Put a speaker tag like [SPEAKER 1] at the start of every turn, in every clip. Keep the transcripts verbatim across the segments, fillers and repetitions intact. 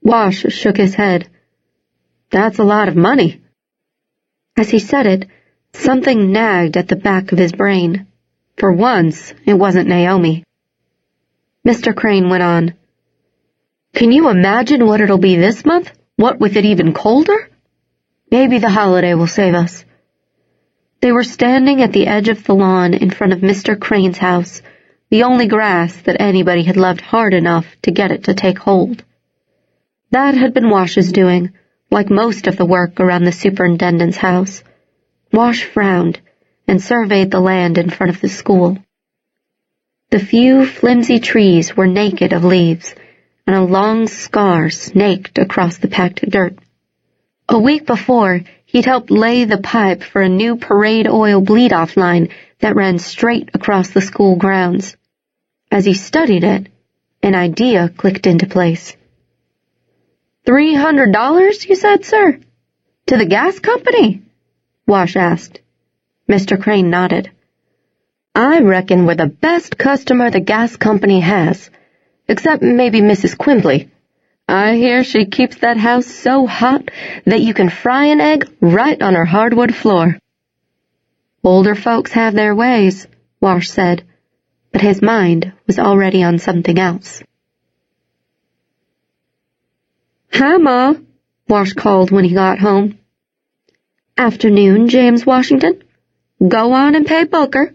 [SPEAKER 1] Wash shook his head. That's a lot of money. As he said it, something nagged at the back of his brain. For once, it wasn't Naomi. Mister Crane went on. Can you imagine what it'll be this month? What with it even colder? Maybe the holiday will save us. They were standing at the edge of the lawn in front of Mister Crane's house, the only grass that anybody had loved hard enough to get it to take hold. That had been Wash's doing, like most of the work around the superintendent's house. Wash frowned and surveyed the land in front of the school. The few flimsy trees were naked of leaves, and a long scar snaked across the packed dirt. A week before, he'd helped lay the pipe for a new parade oil bleed-off line that ran straight across the school grounds. As he studied it, an idea clicked into place. Three hundred dollars, you said, sir? To the gas company? Wash asked. Mister Crane nodded. I reckon we're the best customer the gas company has, except maybe Missus Quimbley. I hear she keeps that house so hot that you can fry an egg right on her hardwood floor. Older folks have their ways, Wash said, but his mind was already on something else. Hi, Ma, Wash called when he got home. Afternoon, James Washington. Go on and pay Booker.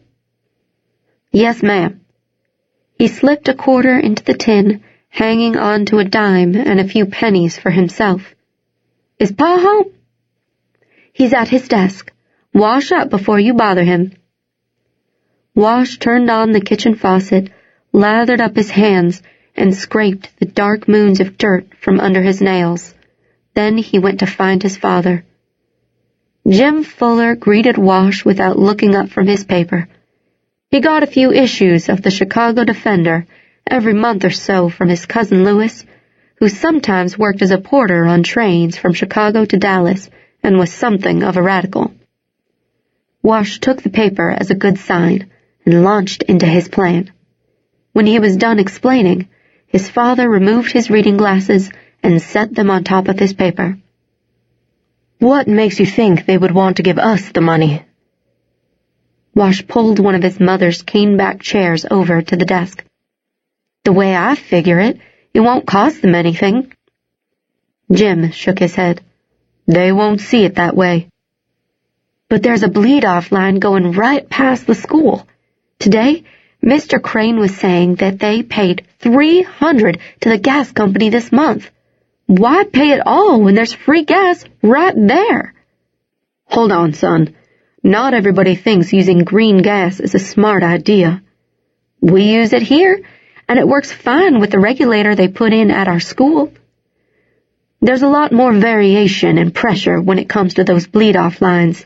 [SPEAKER 1] Yes, ma'am. He slipped a quarter into the tin, hanging on to a dime and a few pennies for himself. Is Pa home? He's at his desk. Wash up before you bother him. Wash turned on the kitchen faucet, lathered up his hands, and scraped the dark moons of dirt from under his nails. Then he went to find his father. Jim Fuller greeted Wash without looking up from his paper. He got a few issues of the Chicago Defender every month or so from his cousin Louis, who sometimes worked as a porter on trains from Chicago to Dallas and was something of a radical. Wash took the paper as a good sign and launched into his plan. When he was done explaining, his father removed his reading glasses and set them on top of his paper. What makes you think they would want to give us the money? Wash pulled one of his mother's cane-back chairs over to the desk. The way I figure it, it won't cost them anything. Jim shook his head. They won't see it that way. But there's a bleed-off line going right past the school. Today, Mister Crane was saying that they paid three hundred dollars to the gas company this month. Why pay it all when there's free gas right there? Hold on, son. Not everybody thinks using green gas is a smart idea. We use it here, and it works fine with the regulator they put in at our school. There's a lot more variation and pressure when it comes to those bleed-off lines.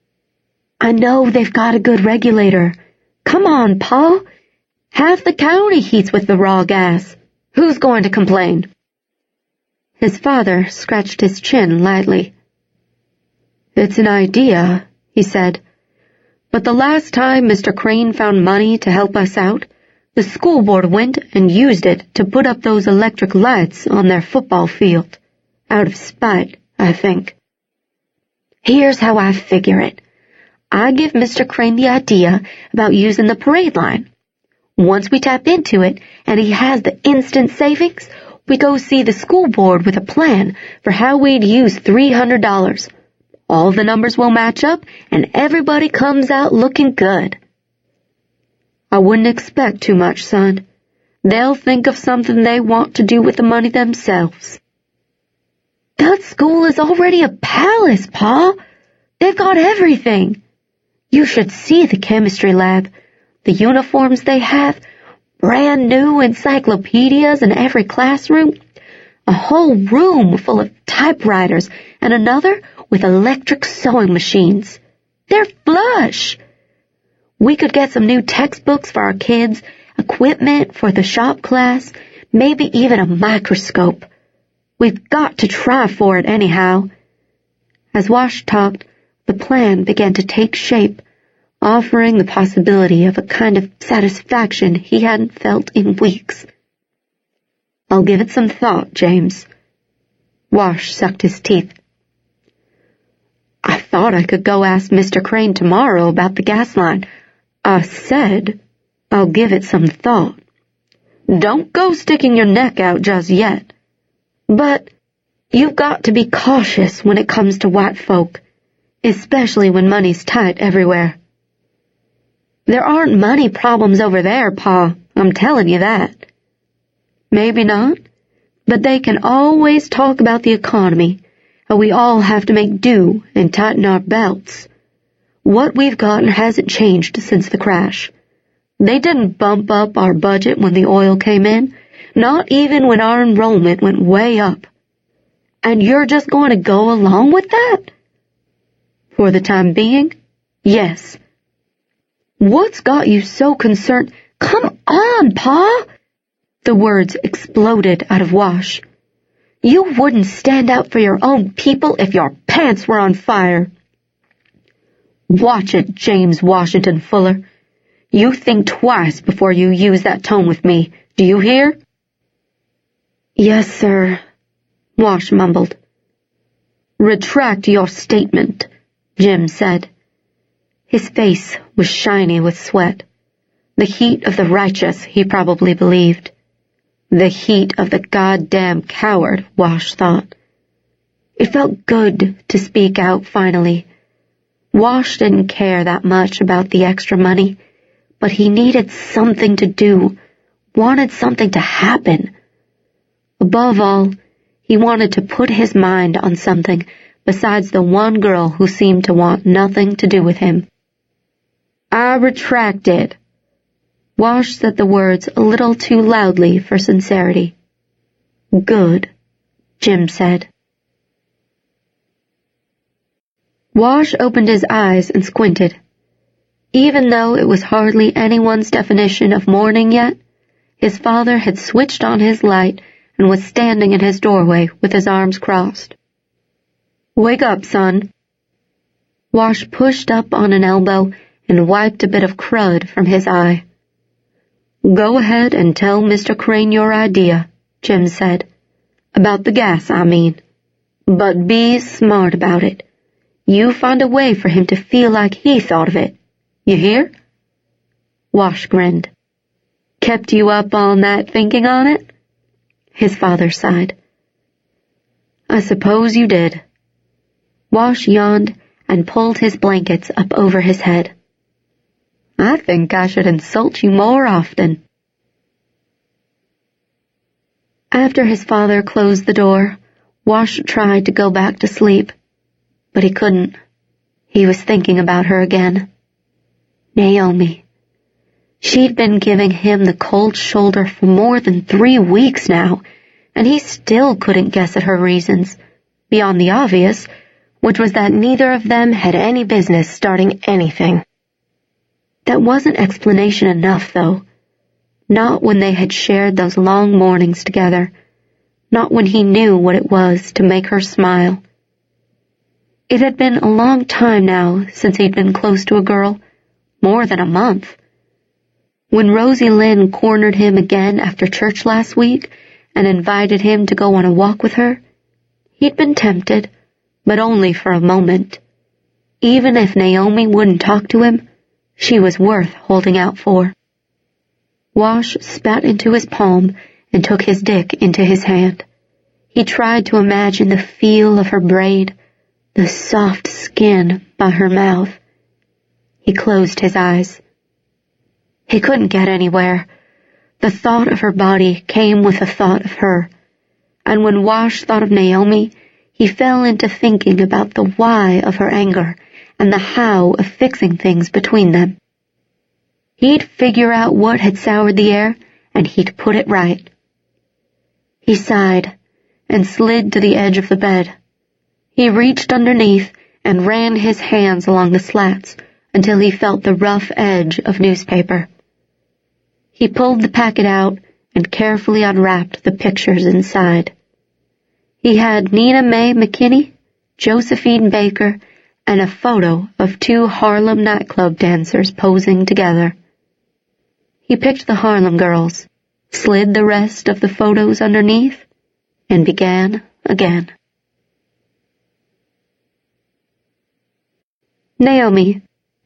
[SPEAKER 1] I know they've got a good regulator. Come on, Pa. Half the county heats with the raw gas. Who's going to complain? His father scratched his chin lightly. It's an idea, he said. But the last time Mister Crane found money to help us out, the school board went and used it to put up those electric lights on their football field. Out of spite, I think. Here's how I figure it. I give Mister Crane the idea about using the parade line. Once we tap into it, and he has the instant savings, we go see the school board with a plan for how we'd use three hundred dollars. All the numbers will match up, and everybody comes out looking good. I wouldn't expect too much, son. They'll think of something they want to do with the money themselves. That school is already a palace, Pa. They've got everything. You should see the chemistry lab, the uniforms they have, brand new encyclopedias in every classroom, a whole room full of typewriters, and another with electric sewing machines. They're flush. We could get some new textbooks for our kids, equipment for the shop class, maybe even a microscope. We've got to try for it anyhow. As Wash talked, the plan began to take shape, offering the possibility of a kind of satisfaction he hadn't felt in weeks. I'll give it some thought, James. Wash sucked his teeth. I thought I could go ask Mister Crane tomorrow about the gas line. I said I'll give it some thought. Don't go sticking your neck out just yet. But you've got to be cautious when it comes to white folk, especially when money's tight everywhere. There aren't money problems over there, Pa, I'm telling you that. Maybe not, but they can always talk about the economy, how we all have to make do and tighten our belts. What we've gotten hasn't changed since the crash. They didn't bump up our budget when the oil came in, not even when our enrollment went way up. And you're just going to go along with that? For the time being, yes. What's got you so concerned? Come on, Pa! The words exploded out of Wash. You wouldn't stand up for your own people if your pants were on fire. Watch it, James Washington Fuller. You think twice before you use that tone with me. Do you hear? Yes, sir, Wash mumbled. Retract your statement, Jim said. His face was shiny with sweat. The heat of the righteous, he probably believed. The heat of the goddamn coward, Wash thought. It felt good to speak out finally. Wash didn't care that much about the extra money, but he needed something to do, wanted something to happen. Above all, he wanted to put his mind on something besides the one girl who seemed to want nothing to do with him. I retract it. Wash said the words a little too loudly for sincerity. Good, Jim said. Wash opened his eyes and squinted. Even though it was hardly anyone's definition of morning yet, his father had switched on his light and was standing in his doorway with his arms crossed. Wake up, son. Wash pushed up on an elbow and wiped a bit of crud from his eye. Go ahead and tell Mister Crane your idea, Jim said. About the gas, I mean. But be smart about it. You find a way for him to feel like he thought of it. You hear? Wash grinned. Kept you up all night thinking on it? His father sighed. I suppose you did. Wash yawned and pulled his blankets up over his head. I think I should insult you more often. After his father closed the door, Wash tried to go back to sleep, but he couldn't. He was thinking about her again. Naomi. She'd been giving him the cold shoulder for more than three weeks now, and he still couldn't guess at her reasons, beyond the obvious, which was that neither of them had any business starting anything. That wasn't explanation enough, though. Not when they had shared those long mornings together. Not when he knew what it was to make her smile. It had been a long time now since he'd been close to a girl, more than a month. When Rosie Lynn cornered him again after church last week and invited him to go on a walk with her, he'd been tempted, but only for a moment. Even if Naomi wouldn't talk to him, she was worth holding out for. Wash spat into his palm and took his dick into his hand. He tried to imagine the feel of her braid, the soft skin by her mouth. He closed his eyes. He couldn't get anywhere. The thought of her body came with the thought of her, and when Wash thought of Naomi, he fell into thinking about the why of her anger and the how of fixing things between them. He'd figure out what had soured the air, and he'd put it right. He sighed and slid to the edge of the bed. He reached underneath and ran his hands along the slats until he felt the rough edge of newspaper. He pulled the packet out and carefully unwrapped the pictures inside. He had Nina Mae McKinney, Josephine Baker, and a photo of two Harlem nightclub dancers posing together. He picked the Harlem girls, slid the rest of the photos underneath, and began again. Naomi.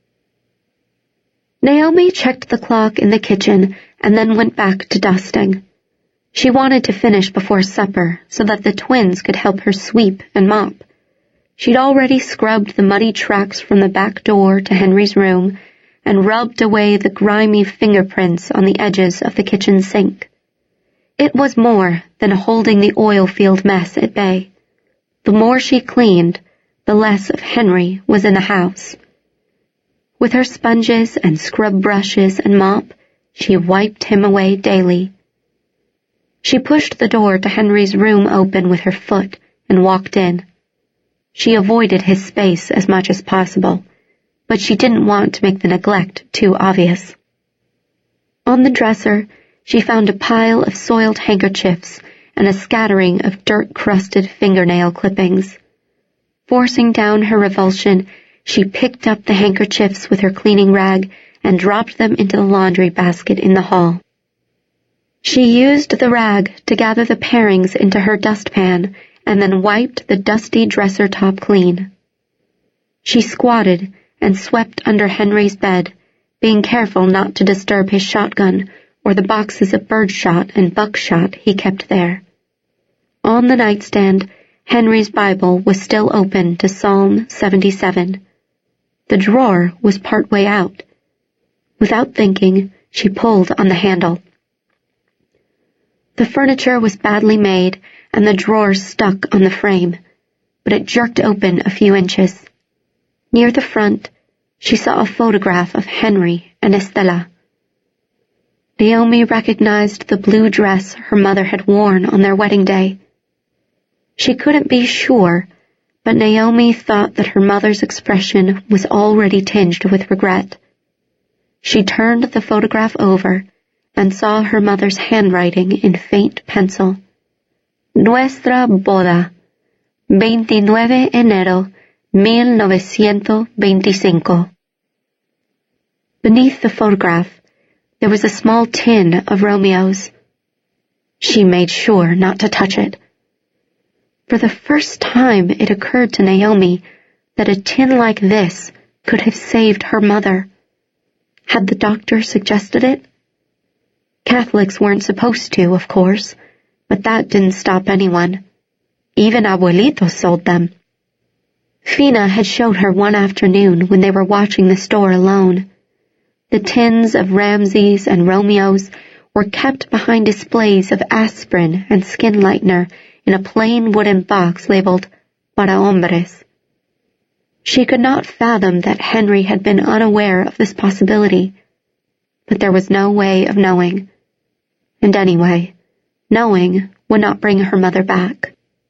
[SPEAKER 1] Naomi checked the clock in the kitchen and then went back to dusting. She wanted to finish before supper so that the twins could help her sweep and mop. She'd already scrubbed the muddy tracks from the back door to Henry's room and rubbed away the grimy fingerprints on the edges of the kitchen sink. It was more than holding the oil field mess at bay. The more she cleaned, the less of Henry was in the house. With her sponges and scrub brushes and mop, she wiped him away daily. She pushed the door to Henry's room open with her foot and walked in. She avoided his space as much as possible, but she didn't want to make the neglect too obvious. On the dresser, she found a pile of soiled handkerchiefs and a scattering of dirt-crusted fingernail clippings. Forcing down her revulsion, she picked up the handkerchiefs with her cleaning rag and dropped them into the laundry basket in the hall. She used the rag to gather the parings into her dustpan and then wiped the dusty dresser top clean. She squatted and swept under Henry's bed, being careful not to disturb his shotgun or the boxes of birdshot and buckshot he kept there. On the nightstand, Henry's Bible was still open to Psalm seventy-seven. The drawer was part way out. Without thinking, she pulled on the handle. The furniture was badly made and the drawer stuck on the frame, but it jerked open a few inches. Near the front, she saw a photograph of Henry and Estella. Naomi recognized the blue dress her mother had worn on their wedding day. She couldn't be sure, but Naomi thought that her mother's expression was already tinged with regret. She turned the photograph over and saw her mother's handwriting in faint pencil. Nuestra boda, veintinueve enero mil novecientos veinticinco. Beneath the photograph, there was a small tin of Romeo's. She made sure not to touch it. For the first time it occurred to Naomi that a tin like this could have saved her mother. Had the doctor suggested it? Catholics weren't supposed to, of course, but that didn't stop anyone. Even abuelitos sold them. Fina had showed her one afternoon when they were watching the store alone. The tins of Ramses and Romeo's were kept behind displays of aspirin and skin lightener in a plain wooden box labeled Para Hombres. She could not fathom that Henry had been unaware of this possibility, but there was no way of knowing. And anyway, knowing would not bring her mother back.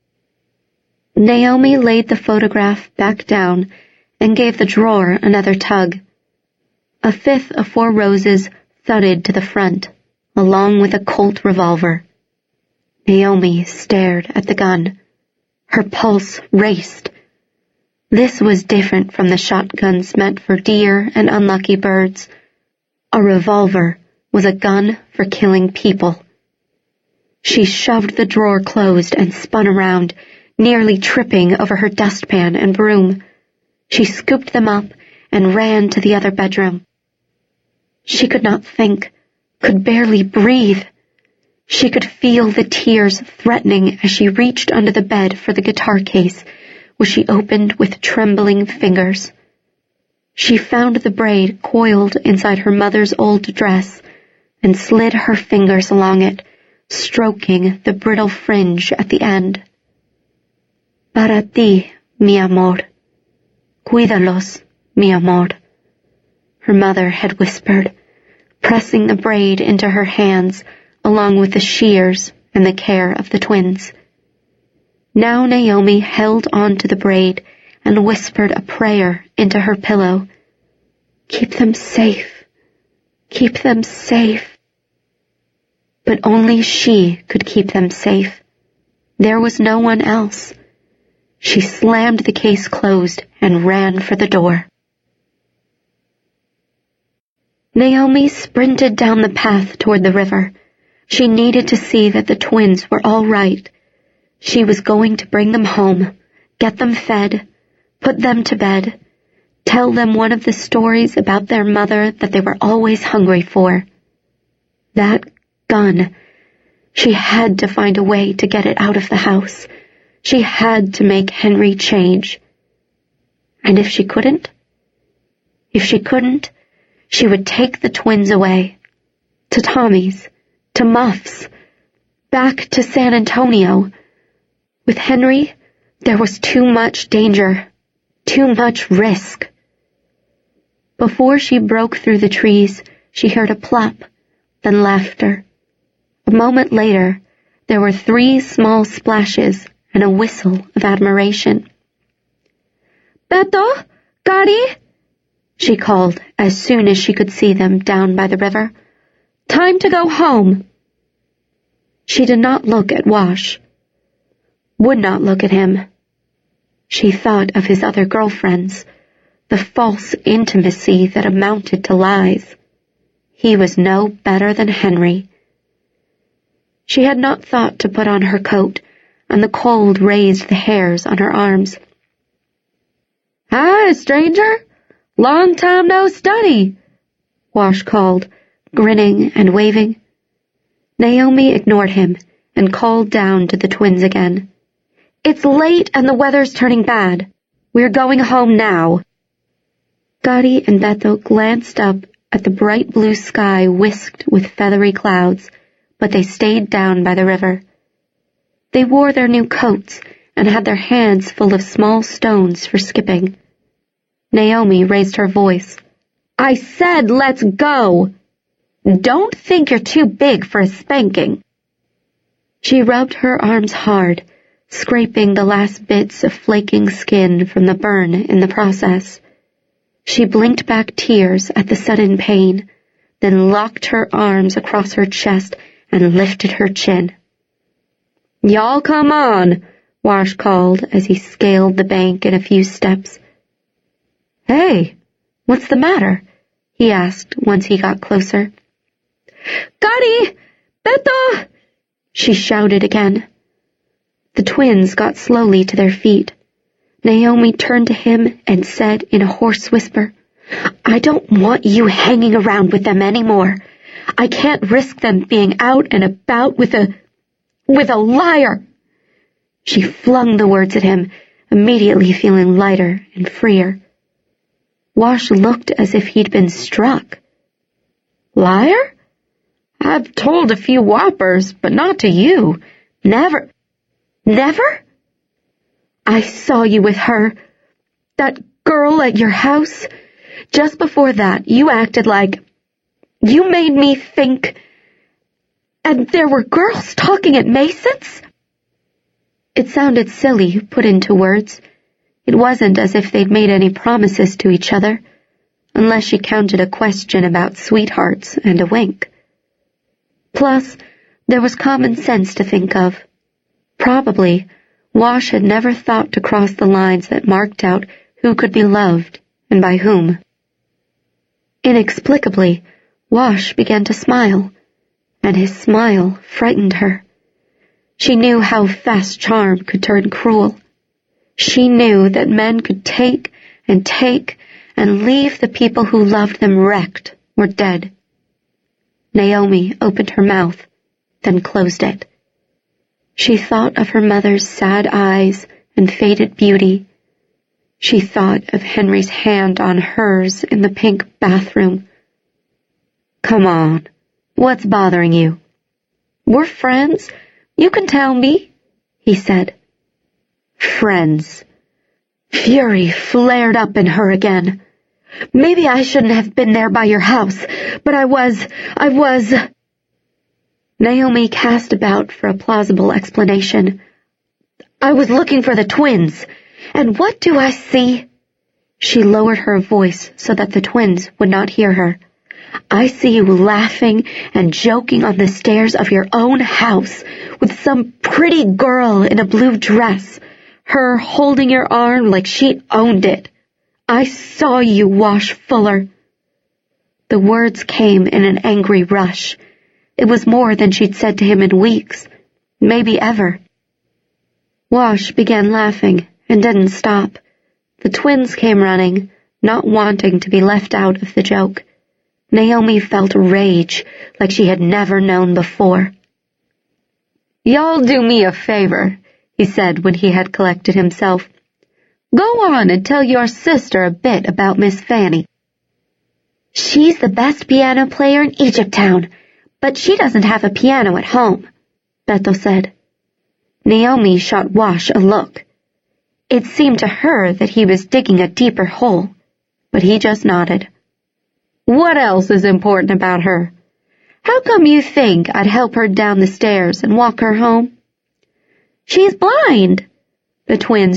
[SPEAKER 1] Naomi laid the photograph back down and gave the drawer another tug. A fifth of four roses thudded to the front, along with a Colt revolver. Naomi stared at the gun. Her pulse raced. This was different from the shotguns meant for deer and unlucky birds. A revolver was a gun for killing people. She shoved the drawer closed and spun around, nearly tripping over her dustpan and broom. She scooped them up and ran to the other bedroom. She could not think, could barely breathe. She could feel the tears threatening as she reached under the bed for the guitar case, which she opened with trembling fingers. She found the braid coiled inside her mother's old dress and slid her fingers along it, stroking the brittle fringe at the end. Para ti, mi amor. Cuídalos, mi amor. Her mother had whispered, pressing the braid into her hands along with the shears and the care of the twins. Now Naomi held on to the braid and whispered a prayer into her pillow. Keep them safe. Keep them safe. But only she could keep them safe. There was no one else. She slammed the case closed and ran for the door. Naomi sprinted down the path toward the river. She needed to see that the twins were all right. She was going to bring them home, get them fed, put them to bed, Tell them one of the stories about their mother that they were always hungry for. That gun. She had to find a way to get it out of the house. She had to make Henry change. And if she couldn't? If she couldn't, she would take the twins away. To Tommy's. To Muff's. Back to San Antonio. With Henry, there was too much danger. Too much risk. Before she broke through the trees, she heard a plop, then laughter. A moment later, there were three small splashes and a whistle of admiration. "Beto? Gary?" she called as soon as she could see them down by the river. "Time to go home." She did not look at Wash. Would not look at him. She thought of his other girlfriends, the false intimacy that amounted to lies. He was no better than Henry. She had not thought to put on her coat, and the cold raised the hairs on her arms. "Hi, stranger! Long time no study," Wash called, grinning and waving. Naomi ignored him and called down to the twins again. "It's late and the weather's turning bad. We're going home now." Gary and Beto glanced up at the bright blue sky whisked with feathery clouds, but they stayed down by the river. They wore their new coats and had their hands full of small stones for skipping. Naomi raised her voice. "I said let's go! Don't think you're too big for a spanking." She rubbed her arms hard, scraping the last bits of flaking skin from the burn in the process. She blinked back tears at the sudden pain, then locked her arms across her chest and lifted her chin. "Y'all come on," Wash called as he scaled the bank in a few steps. "Hey, what's the matter?" he asked once he got closer. "Gary! Beto!" she shouted again. The twins got slowly to their feet. Naomi turned to him and said in a hoarse whisper, "I don't want you hanging around with them anymore. I can't risk them being out and about with a... with a liar." She flung the words at him, immediately feeling lighter and freer. Wash looked as if he'd been struck. "Liar? I've told a few whoppers, but not to you. Never. Never? I saw you with her. That girl at your house. Just before that, you acted like... You made me think... And there were girls talking at Mason's?" It sounded silly, put into words. It wasn't as if they'd made any promises to each other, unless she counted a question about sweethearts and a wink. Plus, there was common sense to think of. Probably, Wash had never thought to cross the lines that marked out who could be loved and by whom. Inexplicably, Wash began to smile, and his smile frightened her. She knew how fast charm could turn cruel. She knew that men could take and take and leave the people who loved them wrecked or dead. Naomi opened her mouth, then closed it. She thought of her mother's sad eyes and faded beauty. She thought of Henry's hand on hers in the pink bathroom. "Come on, what's bothering you?" "We're friends. You can tell me," he said. "Friends." Fury flared up in her again. "Maybe I shouldn't have been there by your house, but I was, I was... Naomi cast about for a plausible explanation. "I was looking for the twins, and what do I see?" She lowered her voice so that the twins would not hear her. "I see you laughing and joking on the stairs of your own house with some pretty girl in a blue dress, her holding your arm like she owned it. I saw you, Wash Fuller." The words came in an angry rush. It was more than she'd said to him in weeks, maybe ever. Wash began laughing and didn't stop. The twins came running, not wanting to be left out of the joke. Naomi felt rage like she had never known before. "Y'all do me a favor," he said when he had collected himself. "Go on and tell your sister a bit about Miss Fanny." "She's the best piano player in Egypttown, but she doesn't have a piano at home," Bethel said. Naomi shot Wash a look. It seemed to her that he was digging a deeper hole, but he just nodded. "What else is important about her? How come you think I'd help her down the stairs and walk her home?" "She's blind," the twins